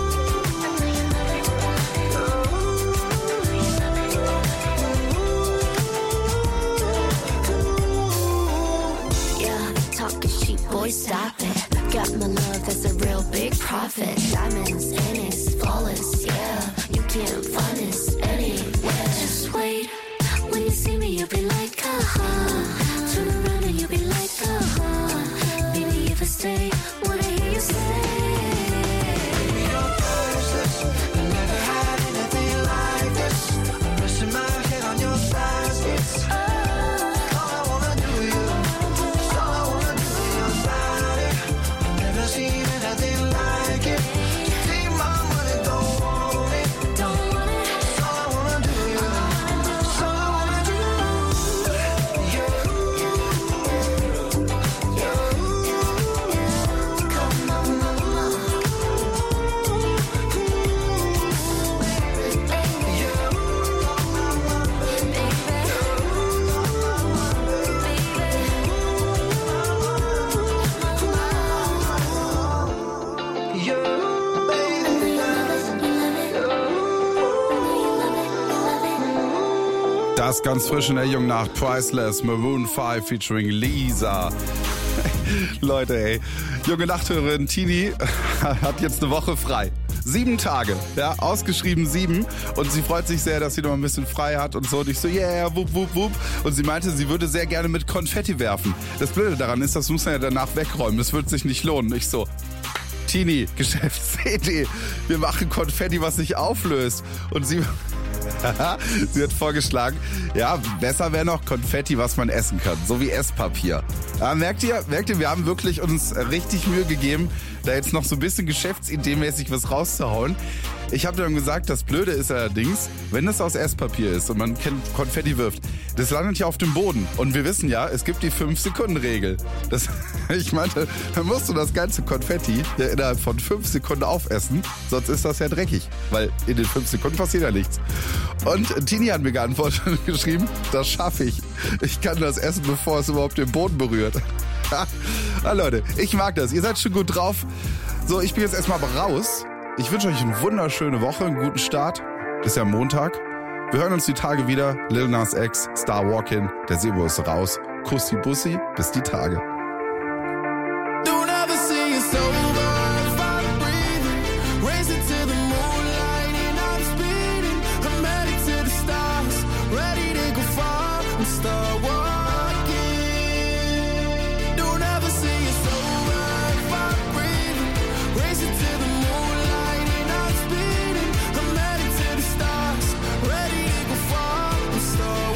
F: Yeah, talking cheap, boy, stop it. Got my love, that's a real big profit. Diamonds in it, flawless, yeah. You can't find this anywhere. Just wait, when you see me, you'll be like, uh-huh. Turn around and you'll be like, uh-huh. Baby, if I stay, wanna hear you say.
G: Baby, you're priceless. I never had anything like this. I'm missing my head on your thighs. It's all I wanna do with you. It's all I wanna do with your body. I've never seen anything like it. Take my money, don't want it. Don't want it. It's all I wanna do with you. It's all I wanna do. You.
F: Come on, mama.
E: Das ganz frisch in der jungen Nacht. Priceless, Maroon fünf featuring Lisa. Leute, ey. Junge Nachthörerin Tini hat jetzt eine Woche frei. Sieben Tage, ja, ausgeschrieben sieben. Und sie freut sich sehr, dass sie noch ein bisschen frei hat und so. Und ich so, yeah, wupp, wupp, wupp. Und sie meinte, sie würde sehr gerne mit Konfetti werfen. Das Blöde daran ist, das muss man ja danach wegräumen. Das wird sich nicht lohnen. Ich so, Tini, Geschäftsidee. Wir machen Konfetti, was sich auflöst. Und sie... Sie hat vorgeschlagen, ja, besser wäre noch Konfetti, was man essen kann, so wie Esspapier. Ja, merkt ihr, merkt ihr, wir haben wirklich uns richtig Mühe gegeben, da jetzt noch so ein bisschen geschäftsideenmäßig was rauszuhauen. Ich habe dann gesagt, das Blöde ist allerdings, wenn es aus Esspapier ist und man Konfetti wirft, das landet ja auf dem Boden. Und wir wissen ja, es gibt die fünf Sekunden Regel. Das, ich meinte, dann musst du das ganze Konfetti ja innerhalb von fünf Sekunden aufessen, sonst ist das ja dreckig, weil in den fünf Sekunden passiert ja nichts. Und Tini hat mir geantwortet und geschrieben, das schaffe ich. Ich kann das essen, bevor es überhaupt den Boden berührt. Ah, Leute, ich mag das. Ihr seid schon gut drauf. So, ich bin jetzt erstmal raus. Ich wünsche euch eine wunderschöne Woche, einen guten Start. Ist ja Montag. Wir hören uns die Tage wieder. Lil Nas X, Star Walkin', der Sebo ist raus. Kussi Bussi, bis die Tage.
G: Don't ever say it's over if I'm breathing. Racing to the moonlight and I'm speeding. I'm headed to the stars, ready to go far and start walking. Don't ever say it's over if I'm breathing. Racing to the moonlight and I'm speeding. I'm headed to the stars, ready to go far and start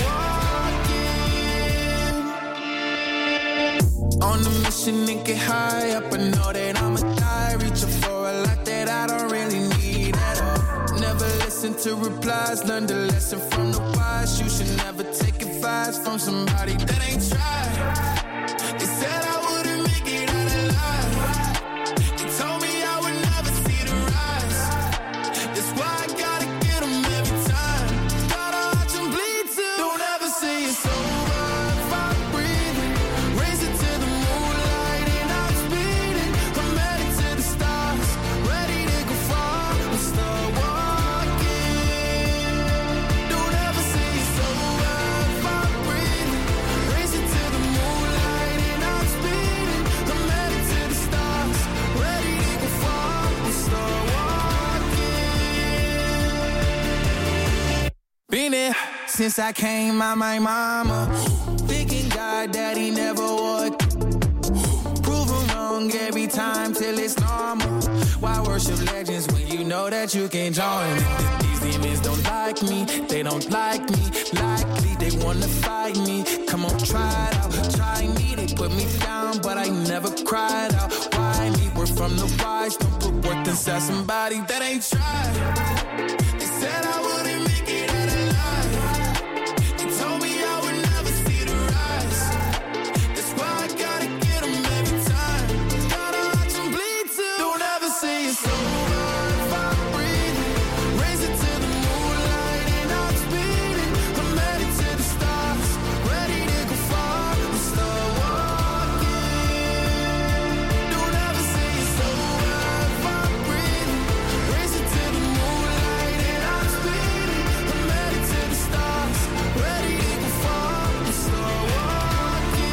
G: walking. On a mission and get high up, I know that I'ma die. Reaching for a lot that I don't really need at all. Never listen to replies, learn the lesson from the wise. You should never take advice from somebody that ain't tried. They said I wouldn't make it out alive. They told me I would never see the rise. That's why I gotta get them every time. Gotta watch them bleed too. Don't ever say it's over if I'm breathing. Racing to the moonlight and I'm speeding. I'm headed to the stars, ready to go far and start walking. Don't ever say it's over
H: since I came out my mama. Thinking God that he never would. Prove him wrong every time till it's normal. Why worship legends when you know that you can't join? These demons don't like me, they don't like me. Likely they wanna fight me. Come on, try it out, try me. They put me down, but I never cried out. Why me? We're from the wise, don't put worth inside somebody that ain't tried. They said I wouldn't make it out alive. They told me I would never see the rise. That's why I gotta get them every time. Gotta watch them bleed too. Don't ever say it's over if I'm breathing. Raise it to the moonlight and I'm speeding. I'm headed to the stars, ready to go far and start walking. Don't ever say it's over if I'm breathing. Raise it to the moonlight and I'm speeding. I'm headed to the stars, ready to go far and start walking.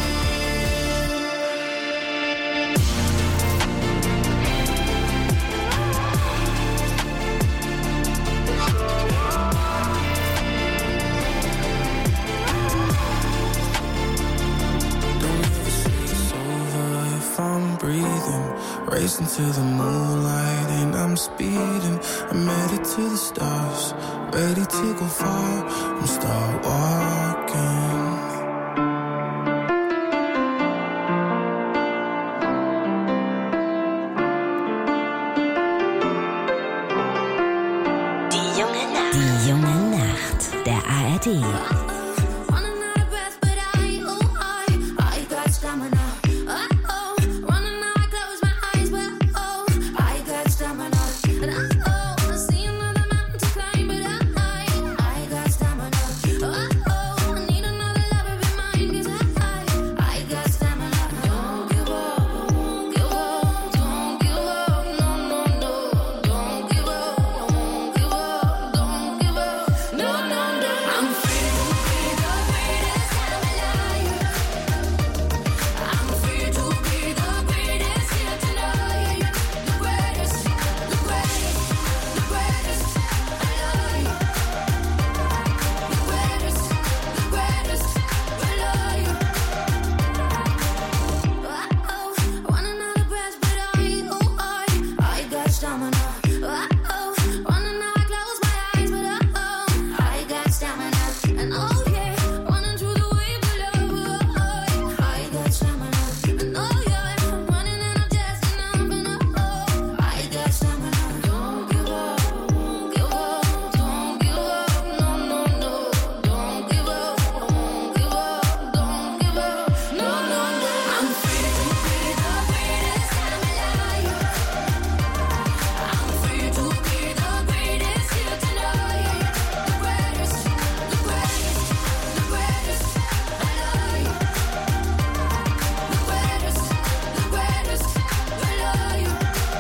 H: Don't ever say it's over if I'm breathing. Racing to the moonlight and I'm speeding. I'm headed to the stars, ready to go far. I'm start walking.
A: Die junge Nacht. Die junge Nacht. Der A R D.
F: Running out of breath, but I, oh, I, I got stamina. Oh, oh, running out, I close my eyes, but oh, I got stamina. And oh, oh, I see another mountain to climb, but I, I got stamina. Oh, oh, I need another lover in mine, 'cause I, I got stamina. Don't give up, don't give up, don't give up, no, no, no. Don't give up, don't give up, don't give up, no, no, no. I'm free to be the greatest time alive. I'm free to be the greatest here tonight. The greatest, the greatest, the greatest alive. The greatest, the greatest alive. Oh, running out of breath, but I, oh, I, I got stamina. Oh, running out, I close my eyes, but oh, I got stamina. And oh yeah, running through the wave of love, oh, I got stamina. And oh yeah, I'm running and I'm just enough, and oh, I got stamina. Don't give up, don't give up, don't give up, no, no, no. Don't give up, don't give up, don't give up, no, no, no. I'm free to be the greatest time alive. I'm free to be the greatest here tonight. The greatest, the greatest, the greatest alive. The greatest, the greatest alive.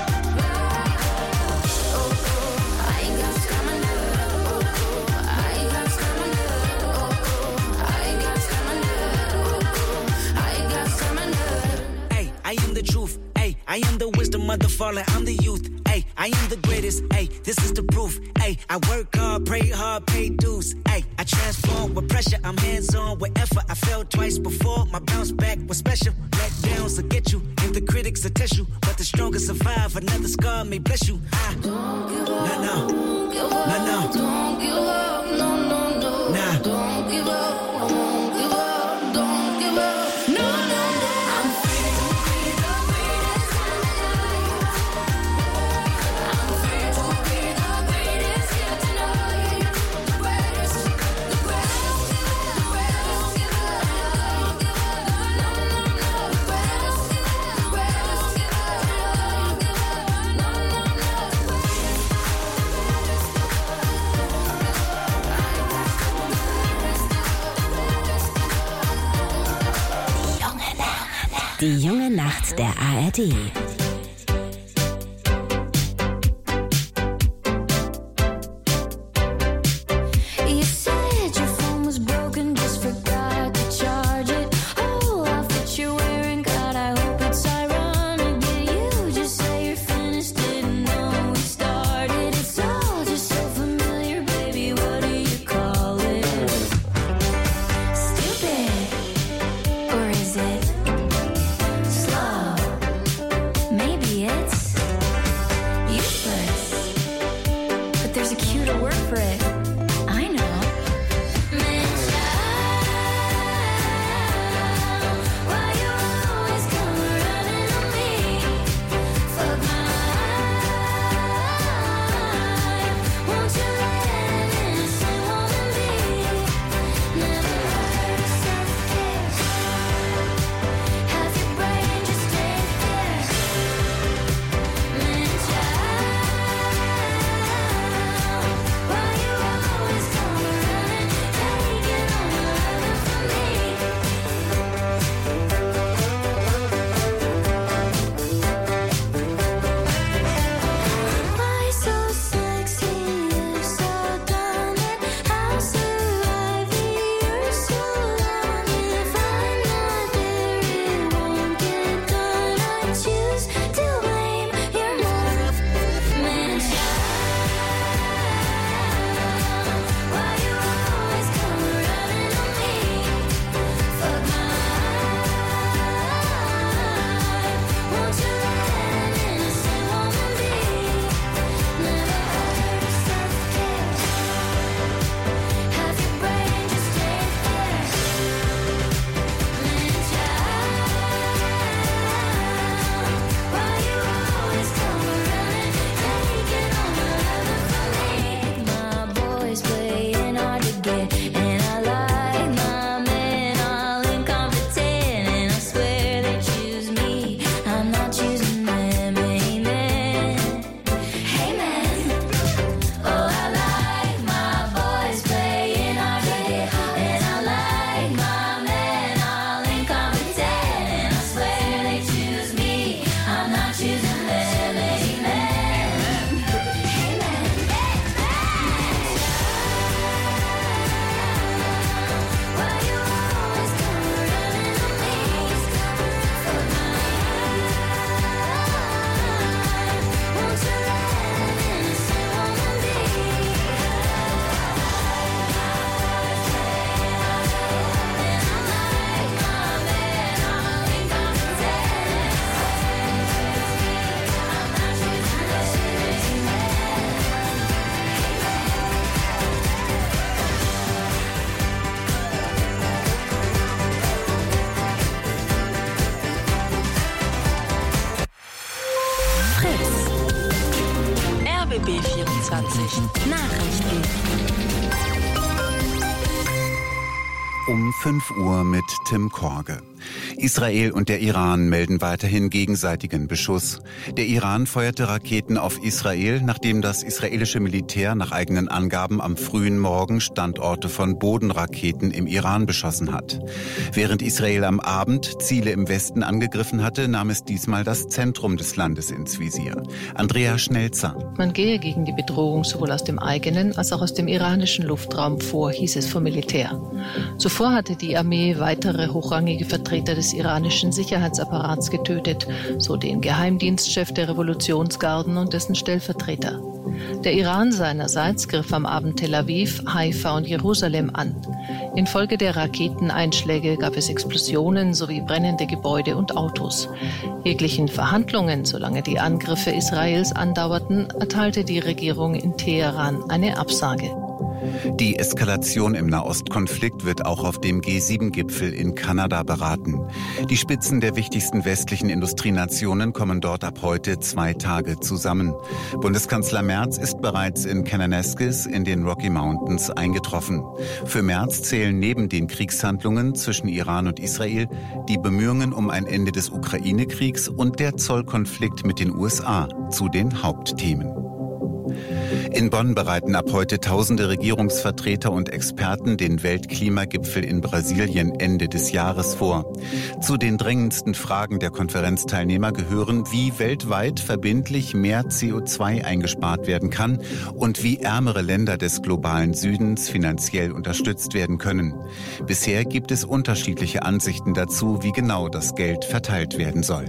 F: Oh, oh, I got stamina. Oh, oh, I got stamina. Oh, oh, I got stamina. Oh, oh, I got stamina.
T: Hey, I am the truth. Hey, I am the wisdom of the fallen. I'm the youth. Hey, I am the greatest. Hey, this is the proof. Hey, I work hard, pray hard, pay dues. Hey, I transform with pressure. I'm hands on with effort. I fell twice before. My bounce back was special. Let downs will get you, and the critics will test you. But the strongest survive. Another scar may bless you. I
F: Don't give up,
T: no, no,
F: don't give up,
T: no, no.
F: don't give up, no, no, no.
T: Nah.
F: Don't give up, don't give up, don't give up, no, no, no. I'm free to be the greatest time alive. I'm free to be the greatest here tonight. The greatest, the greatest, the greatest, the greatest, no, no, no. The greatest, the greatest, the greatest, no, no, no.
A: Die junge Nacht der A R D.
F: You said your phone was broken, just forgot to charge it. Oh, outfit you're wearing, God, I hope it's ironic. Did you just say you're finished? Didn't know we started. It's all just so familiar, baby. What do you call it? choose to live. Amen.
A: R B B vierundzwanzig Nachrichten.
U: Um fünf Uhr mit Tim Korge. Israel und der Iran melden weiterhin gegenseitigen Beschuss. Der Iran feuerte Raketen auf Israel, nachdem das israelische Militär nach eigenen Angaben am frühen Morgen Standorte von Bodenraketen im Iran beschossen hat. Während Israel am Abend Ziele im Westen angegriffen hatte, nahm es diesmal das Zentrum des Landes ins Visier. Andrea Schnelzer.
C: Man gehe gegen die Bedrohung sowohl aus dem eigenen als auch aus dem iranischen Luftraum vor, hieß es vom Militär. Zuvor hatte die Armee weitere hochrangige Vertreter des iranischen Sicherheitsapparats getötet, so den Geheimdienstchef der Revolutionsgarden und dessen Stellvertreter. Der Iran seinerseits griff am Abend Tel Aviv, Haifa und Jerusalem an. Infolge der Raketeneinschläge gab es Explosionen sowie brennende Gebäude und Autos. Jeglichen Verhandlungen, solange die Angriffe Israels andauerten, erteilte die Regierung in Teheran eine Absage.
U: Die Eskalation im Nahostkonflikt wird auch auf dem G sieben Gipfel in Kanada beraten. Die Spitzen der wichtigsten westlichen Industrienationen kommen dort ab heute zwei Tage zusammen. Bundeskanzler Merz ist bereits in Kananaskis in den Rocky Mountains eingetroffen. Für Merz zählen neben den Kriegshandlungen zwischen Iran und Israel die Bemühungen um ein Ende des Ukraine-Kriegs und der Zollkonflikt mit den U S A zu den Hauptthemen. In Bonn bereiten ab heute tausende Regierungsvertreter und Experten den Weltklimagipfel in Brasilien Ende des Jahres vor. Zu den drängendsten Fragen der Konferenzteilnehmer gehören, wie weltweit verbindlich mehr C O zwei eingespart werden kann und wie ärmere Länder des globalen Südens finanziell unterstützt werden können. Bisher gibt es unterschiedliche Ansichten dazu, wie genau das Geld verteilt werden soll.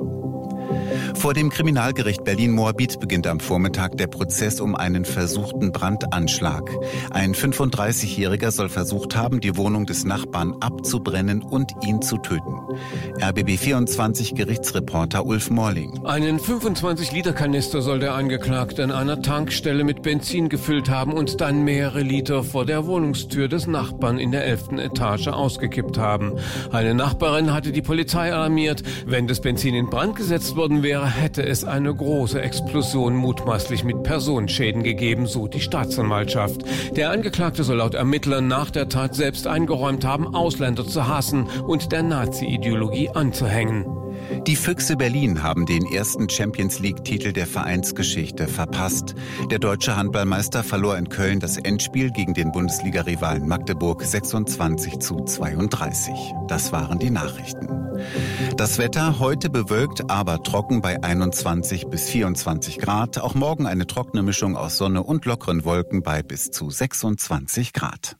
U: Vor dem Kriminalgericht Berlin-Moabit beginnt am Vormittag der Prozess um einen versuchten Brandanschlag. Ein fünfunddreißigjähriger soll versucht haben, die Wohnung des Nachbarn abzubrennen und ihn zu töten. R B B vierundzwanzig Gerichtsreporter Ulf Morling.
V: Einen fünfundzwanzig Liter Kanister soll der Angeklagte an einer Tankstelle mit Benzin gefüllt haben und dann mehrere Liter vor der Wohnungstür des Nachbarn in der elften Etage ausgekippt haben. Eine Nachbarin hatte die Polizei alarmiert. Wenn das Benzin in Brand gesetzt worden wäre, hätte es eine große Explosion mutmaßlich mit Personenschäden gegeben, so die Staatsanwaltschaft. Der Angeklagte soll laut Ermittlern nach der Tat selbst eingeräumt haben, Ausländer zu hassen und der Nazi-Ideologie anzuhängen.
U: Die Füchse Berlin haben den ersten Champions-League-Titel der Vereinsgeschichte verpasst. Der deutsche Handballmeister verlor in Köln das Endspiel gegen den Bundesliga-Rivalen Magdeburg sechsundzwanzig zu zweiunddreißig. Das waren die Nachrichten. Das Wetter heute bewölkt, aber trocken bei einundzwanzig bis vierundzwanzig Grad. Auch morgen eine trockene Mischung aus Sonne und lockeren Wolken bei bis zu sechsundzwanzig Grad.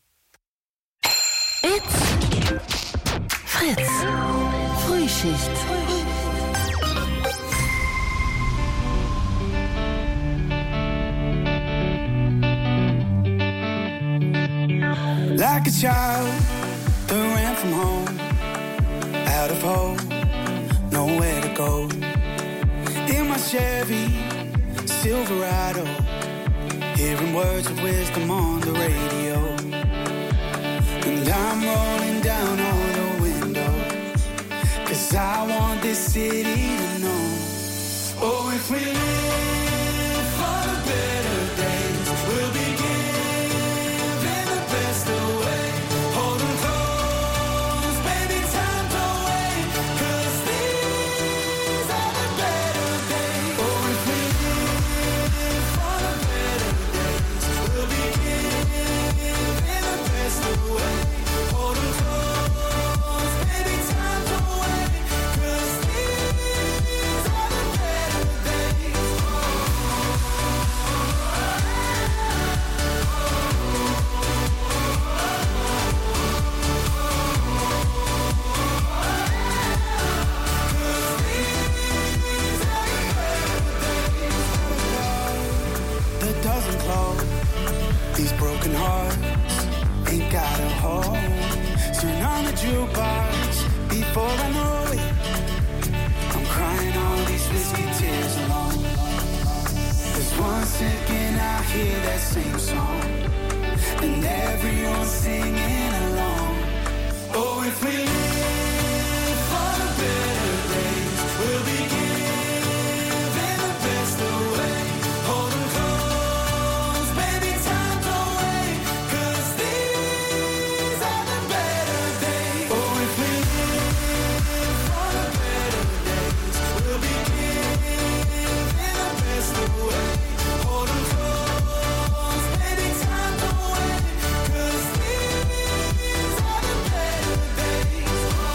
A: It's Fritz. Frühschicht.
H: Like a child that ran from home, out of hope, nowhere to go. In my Chevy Silverado, hearing words of wisdom on the radio. And I'm rolling down all the windows, 'cause I want this city to know. Oh, if we live for the better days, we'll be giving the best away. Hold 'em close, baby, time don't wait, 'cause these are the better days. Oh, if we live for the better days, we'll be giving the best away. Hold 'em close, baby, time don't wait, 'cause these are the better days. broken hearts ain't got a home. Turn on the jukebox before I know it. I'm crying all these whiskey tears alone. Cause once again I hear that same song, and everyone's singing along. Oh, if we live for the better days, we'll be giving the best away. Hold 'em close, baby, time don't wait. Cause these are the better days. Oh, if we live for the better days, we'll be giving the best away. Hold 'em close, baby, time don't wait. Cause these are the better days.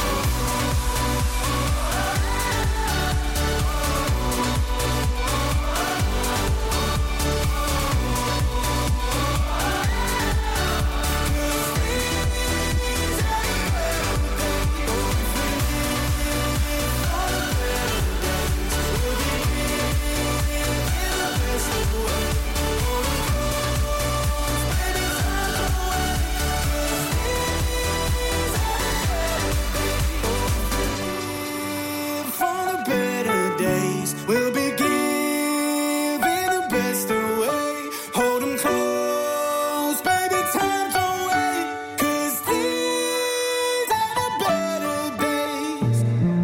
H: For the better days, we'll be giving the best away. Hold 'em close, baby, time don't wait. Cause these are the better days.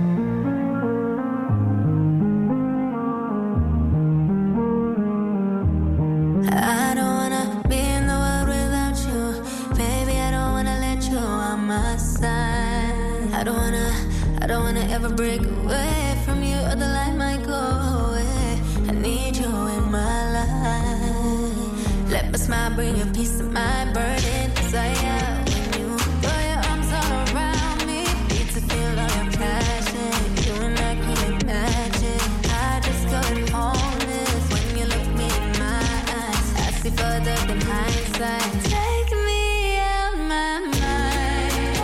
F: I don't wanna be in the world without you. Baby, I don't wanna let you on my side. I don't wanna, I don't wanna ever break away from you, or the light might go away. I need you in my life. Let my smile bring you peace of my burden. Desire when you throw your arms all around me. Need to feel all your passion. You and I can't imagine. I just go homeless when you look me in my eyes. I see further than hindsight. Take me out my mind.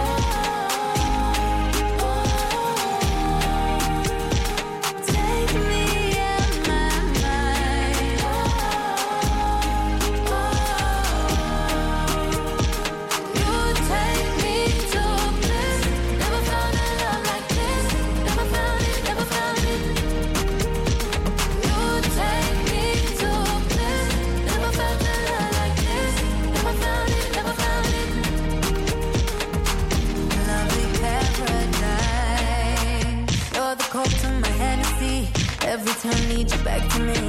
F: Take me out my mind. You take me to bliss. Never found a love like this. Never found it, never found it. You take me to bliss. Never found a love like this. Never found it, never found it. Lovely paradise. You're the coke to my Hennessy. Every time need you back to me.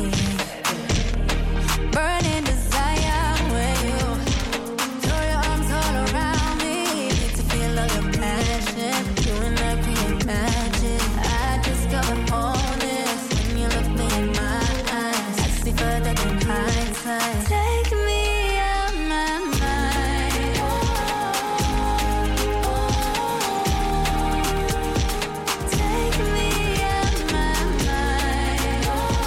F: Burning desire when you throw your arms all around me. Need to feel all your passion. You and I can't imagine. I discovered wholeness when you look me in my eyes. I see further than hindsight. Take me out my mind. Take me out my mind.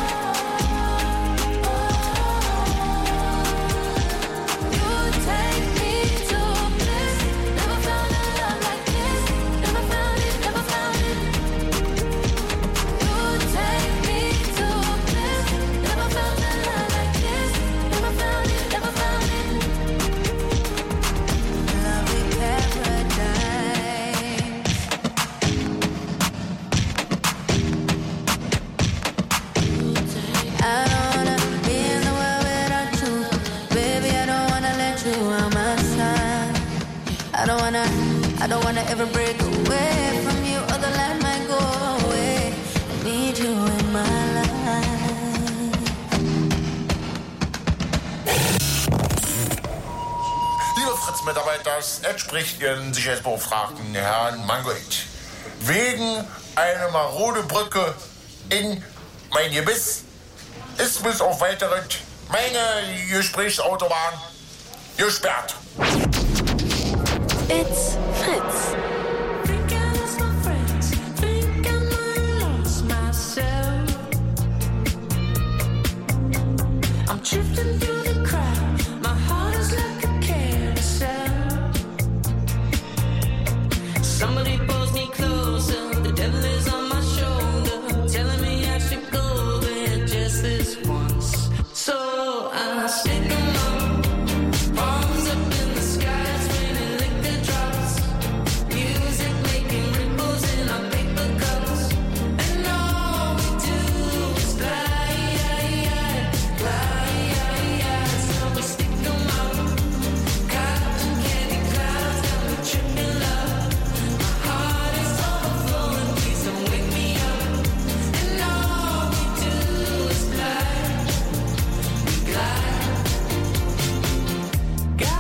F: You take me to bliss. Never found a love like this. Never found it, never found it. You take me to bliss. Never found a love like this. Never found it, never found it. Lovely paradise. I don't wanna be in the world without you. Baby, I don't wanna let you on my side. I don't wanna, I don't wanna ever break away from you, or the light might go away. I need you in my life.
B: Liebe Fritz-Mitarbeiter, es entspricht Ihren Sicherheitsbeauftragten, Herrn Mangold. Wegen einer marode Brücke in mein Gebiss ist bis auf weiteres meine Gesprächsautobahn gesperrt.
F: It's Fritz.
G: I'm drifting